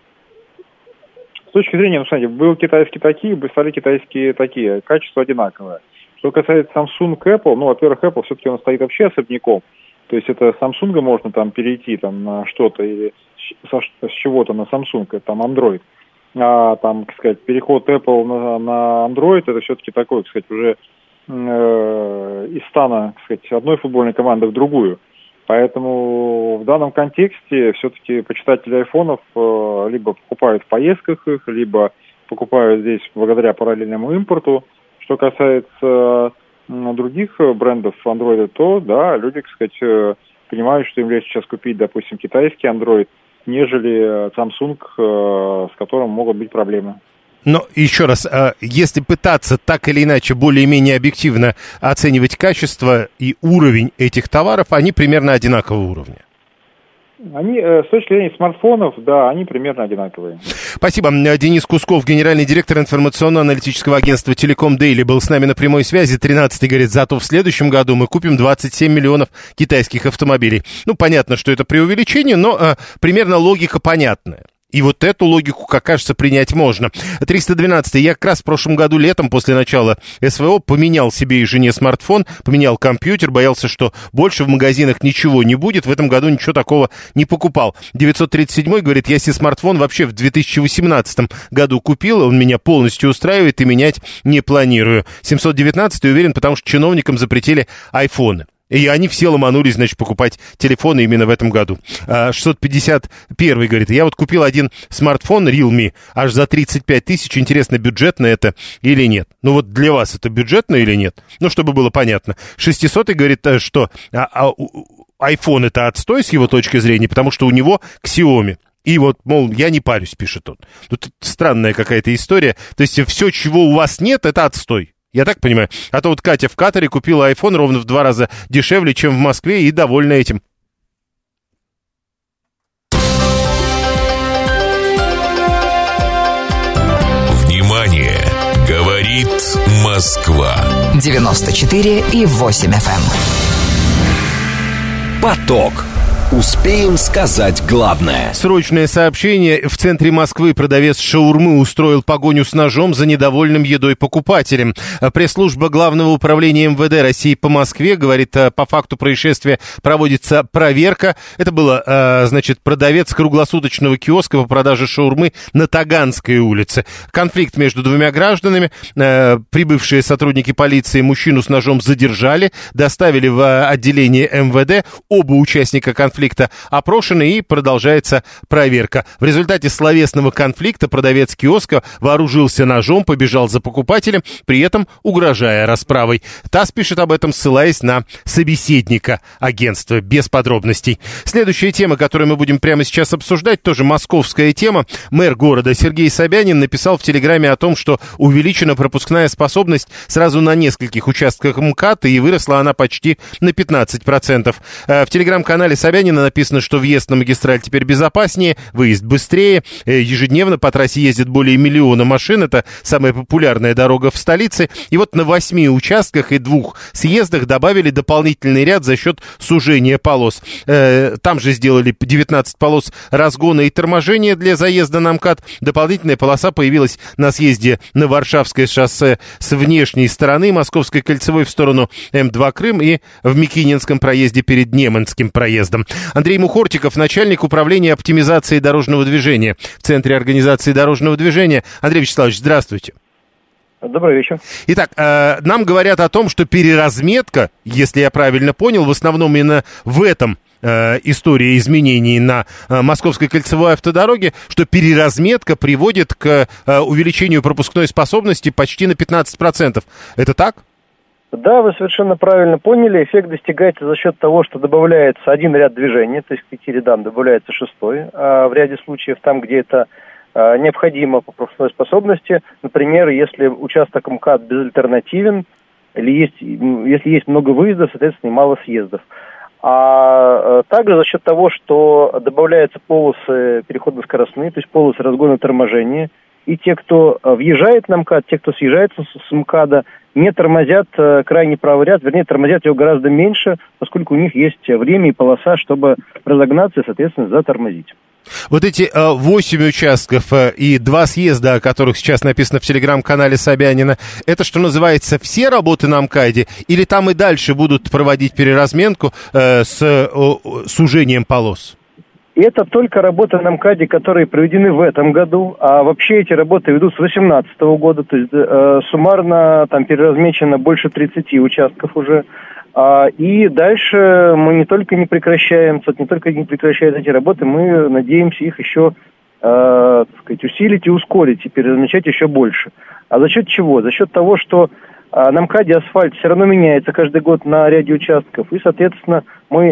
С точки зрения, ну, смотрите, был китайские такие, стали китайские такие. Качество одинаковое. Что касается Samsung, Apple, ну, во-первых, Apple все-таки он стоит вообще особняком. То есть это с Samsung можно там перейти там, на что-то или с, с чего-то на Samsung, это там Android. А там, так сказать, переход Apple на, на Android, это все-таки такой, так сказать, уже э, из стана, так сказать, одной футбольной команды в другую. Поэтому в данном контексте все-таки почитатели айфонов э, либо покупают в поездках их, либо покупают здесь благодаря параллельному импорту. Что касается э, других брендов Android, то да, люди, так сказать, э, понимают, что им легче сейчас купить, допустим, китайский Android, нежели Samsung, э, с которым могут быть проблемы. Но еще раз, если пытаться так или иначе более-менее объективно оценивать качество и уровень этих товаров, они примерно одинакового уровня. Они, с точки зрения смартфонов, да, они примерно одинаковые. Спасибо. Денис Кусков, генеральный директор информационно-аналитического агентства «Телеком Дейли», был с нами на прямой связи. тринадцатый говорит, зато в следующем году мы купим двадцать семь миллионов китайских автомобилей. Ну, понятно, что это преувеличение, но а, примерно логика понятная. И вот эту логику, как кажется, принять можно. триста двенадцатый. Я как раз в прошлом году летом, после начала СВО, поменял себе и жене смартфон, поменял компьютер, боялся, что больше в магазинах ничего не будет. В этом году ничего такого не покупал. девятьсот тридцать седьмой говорит, я себе смартфон вообще в две тысячи восемнадцатом году купил, он меня полностью устраивает и менять не планирую. семьсот девятнадцатый уверен, потому что чиновникам запретили айфоны. И они все ломанулись, значит, покупать телефоны именно в этом году. шестьсот пятьдесят первый говорит, я вот купил один смартфон Realme аж за тридцать пять тысяч. Интересно, бюджетно это или нет? Ну вот для вас это бюджетно или нет? Ну, чтобы было понятно. шестисотый говорит, что iPhone это отстой с его точки зрения, потому что у него к Xiaomi. И вот, мол, я не парюсь, пишет он. Тут странная какая-то история. То есть все, чего у вас нет, это отстой. Я так понимаю. А то вот Катя в Катаре купила iPhone ровно в два раза дешевле, чем в Москве, и довольна этим. Внимание! Говорит Москва. девяносто четыре и восемь эф эм. Поток. Успеем сказать главное. Срочное сообщение. В центре Москвы продавец шаурмы устроил погоню с ножом за недовольным едой покупателем. Пресс-служба Главного управления эм вэ дэ России по Москве говорит, по факту происшествия проводится проверка. Это был, значит, продавец круглосуточного киоска по продаже шаурмы на Таганской улице. Конфликт между двумя гражданами. Прибывшие сотрудники полиции мужчину с ножом задержали, доставили в отделение эм вэ дэ. Оба участника конфликта конфликта опрошены, и продолжается проверка. В результате словесного конфликта продавец киоска вооружился ножом, побежал за покупателем, при этом угрожая расправой. ТАСС пишет об этом, ссылаясь на собеседника агентства, без подробностей. Следующая тема, которую мы будем прямо сейчас обсуждать, тоже московская тема. Мэр города Сергей Собянин написал в Телеграме о том, что увеличена пропускная способность сразу на нескольких участках МКАДа, и выросла она почти на пятнадцать процентов. В Телеграм-канале Собянина написано, что въезд на магистраль теперь безопаснее, выезд быстрее. Ежедневно по трассе ездит более миллиона машин. Это самая популярная дорога в столице. И вот на восьми участках и двух съездах добавили дополнительный ряд за счет сужения полос. Там же сделали девятнадцать полос разгона и торможения для заезда на МКАД. Дополнительная полоса появилась на съезде на Варшавское шоссе с внешней стороны, Московской кольцевой в сторону эм два Крым, и в Микининском проезде перед Неманским проездом. Андрей Мухортиков, начальник управления оптимизации дорожного движения в Центре организации дорожного движения. Андрей Вячеславович, здравствуйте. Добрый вечер. Итак, э, нам говорят о том, что переразметка, если я правильно понял, в основном именно в этом э, истории изменений на э, Московской кольцевой автодороге, что переразметка приводит к э, увеличению пропускной способности почти на пятнадцать процентов. Это так? Да, вы совершенно правильно поняли. Эффект достигается за счет того, что добавляется один ряд движения, то есть к пяти рядам добавляется шестой. А в ряде случаев там, где это а, необходимо по пропускной способности, например, если участок МКАД безальтернативен, или есть, если есть много выездов, соответственно, и мало съездов. А также за счет того, что добавляются полосы переходно-скоростные, то есть полосы разгона и торможения, и те, кто въезжает на МКАД, те, кто съезжает с МКАДа, не тормозят крайний правый ряд, вернее, тормозят его гораздо меньше, поскольку у них есть время и полоса, чтобы разогнаться и, соответственно, затормозить. Вот эти восемь э, участков э, и два съезда, о которых сейчас написано в телеграм-канале Собянина, это, что называется, все работы на МКАДе, или там и дальше будут проводить переразметку э, с э, сужением полос? Это только работы на МКАДе, которые проведены в этом году, а вообще эти работы ведут с две тысячи восемнадцатого года, то есть э, суммарно там переразмечено больше тридцати участков уже. А, и дальше мы не только не прекращаем, не только не прекращают эти работы, мы надеемся их еще э, так сказать, усилить и ускорить, и переразмечать еще больше. А за счет чего? За счет того, что э, на МКАДе асфальт все равно меняется каждый год на ряде участков, и, соответственно, мы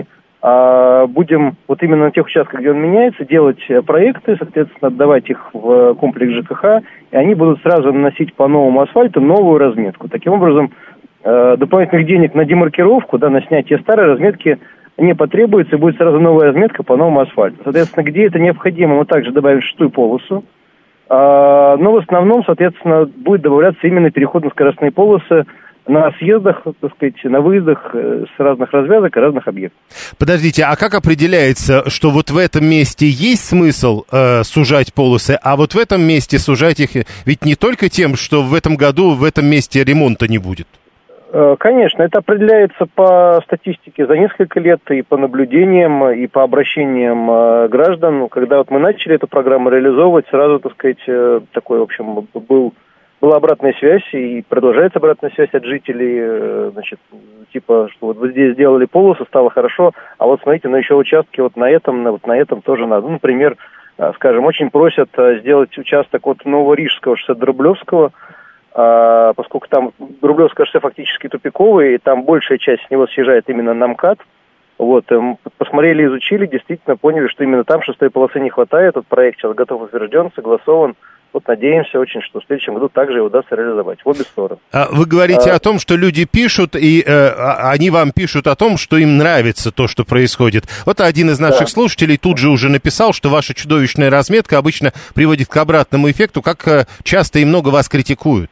а будем вот именно на тех участках, где он меняется, делать проекты, соответственно, отдавать их в комплекс ЖКХ, и они будут сразу наносить по новому асфальту новую разметку. Таким образом, дополнительных денег на демаркировку, да, на снятие старой разметки не потребуется, и будет сразу новая разметка по новому асфальту. Соответственно, где это необходимо, мы также добавим шестую полосу. Но в основном, соответственно, будет добавляться именно переходно-скоростные полосы на съездах, так сказать, на выездах с разных развязок и разных объектов. Подождите, а как определяется, что вот в этом месте есть смысл э, сужать полосы, а вот в этом месте сужать их ведь не только тем, что в этом году в этом месте ремонта не будет? Конечно, это определяется по статистике за несколько лет и по наблюдениям, и по обращениям граждан. Когда вот мы начали эту программу реализовывать, сразу, так сказать, такой, в общем, был, была обратная связь, и продолжается обратная связь от жителей, значит, типа, что вот вы здесь сделали полосу, стало хорошо, а вот смотрите, но еще участки вот на этом, вот на этом тоже надо. Ну, например, скажем, очень просят сделать участок от Новорижского шоссе до Рублевского, А, поскольку там Рублевское шоссе фактически тупиковое, и там большая часть с него съезжает именно на МКАД. Вот, посмотрели, изучили, действительно поняли, что именно там шестой полосы не хватает. Вот проект сейчас готов, утвержден, согласован. Вот надеемся очень, что в следующем году также его удастся реализовать в обе стороны. Вы говорите а, о том, что люди пишут, и э, они вам пишут о том, что им нравится то, что происходит. Вот один из наших да. слушателей тут же уже написал, что ваша чудовищная разметка обычно приводит к обратному эффекту. Как э, часто и много вас критикуют?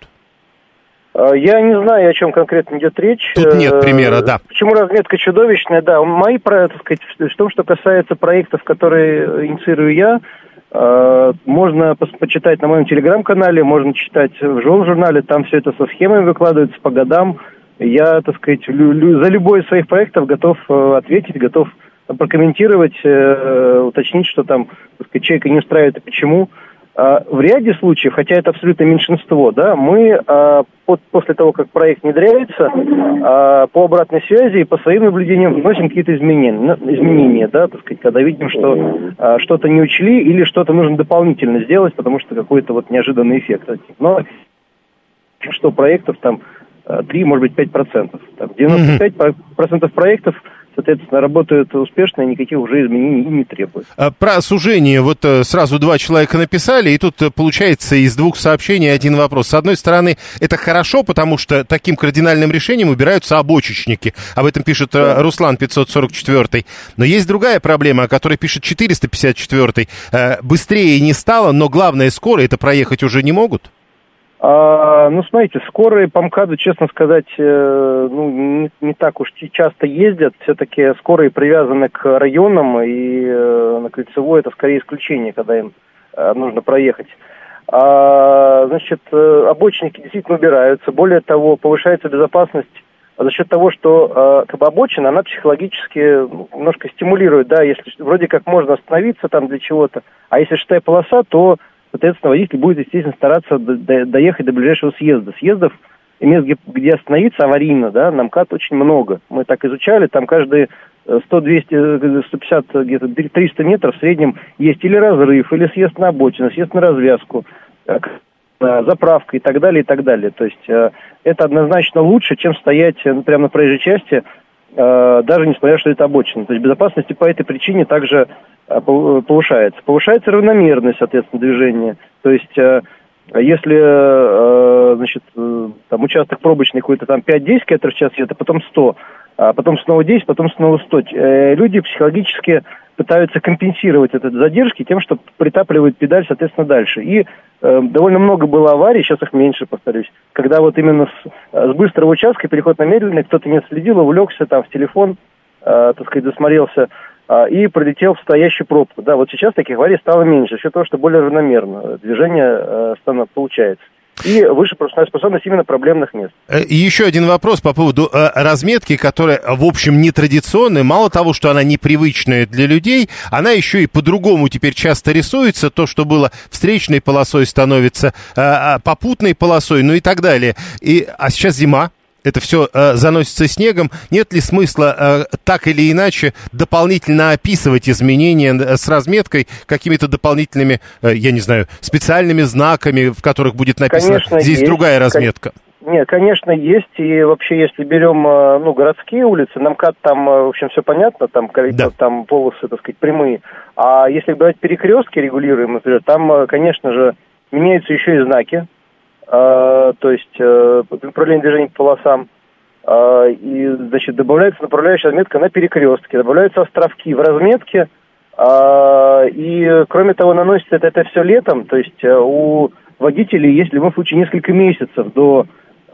Я не знаю, о чем конкретно идет речь. Тут нет примера, да. Почему разметка чудовищная? Да, мои, так сказать, в том, что касается проектов, которые инициирую я, можно почитать на моем телеграм-канале, можно читать в журнале, там все это со схемами выкладывается по годам. Я, так сказать, за любой из своих проектов готов ответить, готов прокомментировать, уточнить, что там, так сказать, человека не устраивает и почему. В ряде случаев, хотя это абсолютно меньшинство, да, мы а, под, после того, как проект внедряется, а, по обратной связи и по своим наблюдениям вносим какие-то изменения, изменения, да, так сказать, когда видим, что а, что-то не учли или что-то нужно дополнительно сделать, потому что какой-то вот неожиданный эффект. Но что проектов там три, может быть, пять процентов. Там девяносто пять процентов проектов, соответственно, работают успешно, и никаких уже изменений не требует. Про сужение вот сразу два человека написали, и тут получается из двух сообщений один вопрос. С одной стороны, это хорошо, потому что таким кардинальным решением убираются обочечники. Об этом пишет да. Руслан пятьсот сорок четыре. Но есть другая проблема, о которой пишет четыреста пятьдесят четыре. Быстрее не стало, но главное, скоро это проехать уже не могут? А, ну, смотрите, скорые по МКАДу, честно сказать, э, ну, не, не так уж часто ездят. Все-таки скорые привязаны к районам, и э, на Кольцевой это скорее исключение, когда им э, нужно проехать. А, значит, э, обочинники действительно убираются. Более того, повышается безопасность за счет того, что э, как бы обочина, она психологически немножко стимулирует, да, если вроде как можно остановиться там для чего-то, а если шестая полоса, то соответственно, водитель будет, естественно, стараться до, доехать до ближайшего съезда. Съездов, мест, где, где остановиться аварийно, да, на МКАД очень много. Мы так изучали, там каждые сто, двести, сто пятьдесят, где-то триста метров в среднем есть или разрыв, или съезд на обочину, съезд на развязку, заправка и так далее, и так далее. То есть это однозначно лучше, чем стоять прямо на проезжей части, даже несмотря, что это обочина. То есть безопасность по этой причине также повышается. Повышается равномерность, соответственно, движения. То есть, если, значит, там участок пробочный какой-то там пять-десять км в час едет, а потом сто, а потом снова десять, потом снова сто, люди психологически пытаются компенсировать этот задержки тем, что притапливают педаль, соответственно, дальше. И э, довольно много было аварий, сейчас их меньше, повторюсь, когда вот именно с, с быстрого участка переход на медленный, кто-то не следил, увлекся там в телефон, э, так сказать, засмотрелся, э, и пролетел в стоящую пробку. Да, вот сейчас таких аварий стало меньше, за счет того, что более равномерно движение э, станов, получается. И выше пропускная способность именно проблемных мест. И еще один вопрос по поводу э, разметки, которая, в общем, нетрадиционная. Мало того, что она непривычная для людей, она еще и по-другому теперь часто рисуется. То, что было встречной полосой, становится э, попутной полосой, ну и так далее. И, а сейчас зима. Это все э, заносится снегом. Нет ли смысла э, так или иначе дополнительно описывать изменения с разметкой какими-то дополнительными, э, я не знаю, специальными знаками, в которых будет написано, конечно, здесь есть. другая разметка? Нет, конечно, есть. И вообще, если берем, ну, городские улицы, на МКАД там, в общем, все понятно, там, да. там полосы, так сказать, прямые. А если брать перекрестки регулируемые, например, там, конечно же, меняются еще и знаки, э, то есть э, управление движением по полосам. Э, и, значит, добавляется направляющая разметка на перекрестке, добавляются островки в разметке. Э, и, кроме того, наносится это, это все летом, то есть э, у водителей есть в любом случае несколько месяцев до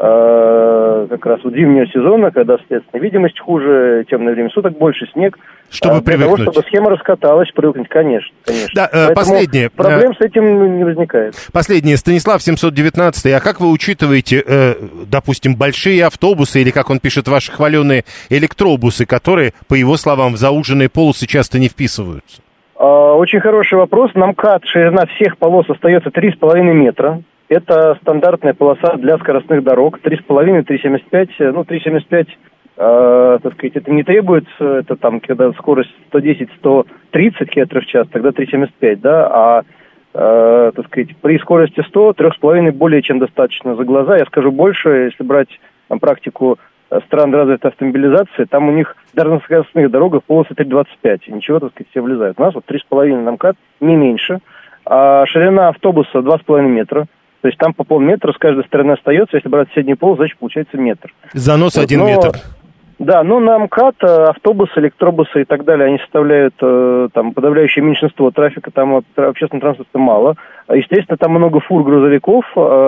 э, как раз вот зимнего сезона, когда, соответственно, видимость хуже, темное время суток, больше снег. Чтобы э, для привыкнуть. того, чтобы схема раскаталась, привыкнуть, конечно. конечно. Да, э, последнее. Проблем с этим не возникает. Последнее. Станислав семьсот девятнадцать. А как вы учитываете, э, допустим, большие автобусы, или, как он пишет, ваши хваленые электробусы, которые, по его словам, в зауженные полосы часто не вписываются? Очень хороший вопрос. На МКАД ширина всех полос остается три с половиной метра. Это стандартная полоса для скоростных дорог. три с половиной, три семьдесят пять. Ну, три семьдесят пять, э, так сказать, это не требуется. Это там, когда скорость сто десять - сто тридцать километров в час, тогда три семьдесят пять, да. А, э, так сказать, при скорости сто, три с половиной более чем достаточно за глаза. Я скажу больше, если брать там практику стран развитой автомобилизации, там у них даже на скоростных дорогах полосы три двадцать пять, и ничего, так сказать, все влезает. У нас вот три с половиной на МКАД, не меньше. А ширина автобуса два с половиной метра, то есть там по полметра с каждой стороны остается, если брать средний пол, значит, получается метр. Занос вот, один но, метр. Да, но на МКАД автобусы, электробусы и так далее, они составляют там подавляющее меньшинство трафика, там общественного транспорта мало. Естественно, там много фур, грузовиков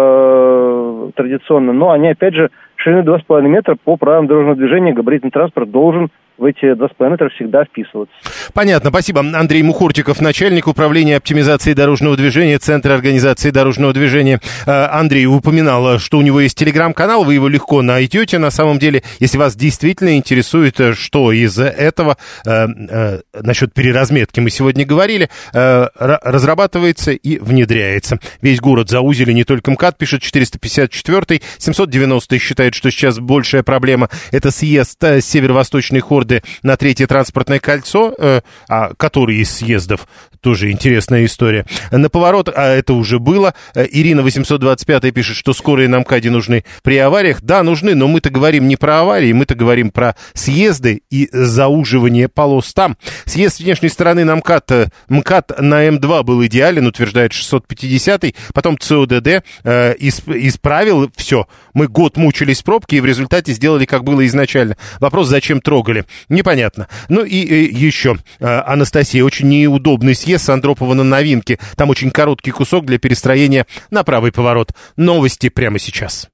э, традиционно, но они, опять же, ширины два с половиной метра по правилам дорожного движения габаритный транспорт должен в эти два с половиной метра всегда вписываться. Понятно, спасибо. Андрей Мухортиков, начальник управления оптимизации дорожного движения, Центра организации дорожного движения. Андрей упоминал, что у него есть телеграм-канал, вы его легко найдете. На самом деле, если вас действительно интересует, что из этого, э, э, насчет переразметки мы сегодня говорили, э, разрабатывается и внедряется. Весь город заузили, не только МКАД, пишет четыреста пятьдесят четвёртый. семьсот девяностый считает, что сейчас большая проблема — это съезд с северо-восточной хорды на третье транспортное кольцо, э, а который из съездов, тоже интересная история. На поворот, а это уже было, э, Ирина восемьсот двадцать пять пишет, что скорые на МКАДе нужны при авариях. Да, нужны, но мы-то говорим не про аварии, мы-то говорим про съезды и зауживание полос там. Съезд с внешней стороны на МКАД, МКАД на М два был идеален, утверждает шестьсот пятидесятый, потом ЦОДД э, исп, исправил все. Мы год мучились в пробке и в результате сделали, как было изначально. Вопрос, зачем трогали? Непонятно. Ну и, и еще, Анастасия, очень неудобный съезд с Андропова на Новинке. Там очень короткий кусок для перестроения на правый поворот. Новости прямо сейчас.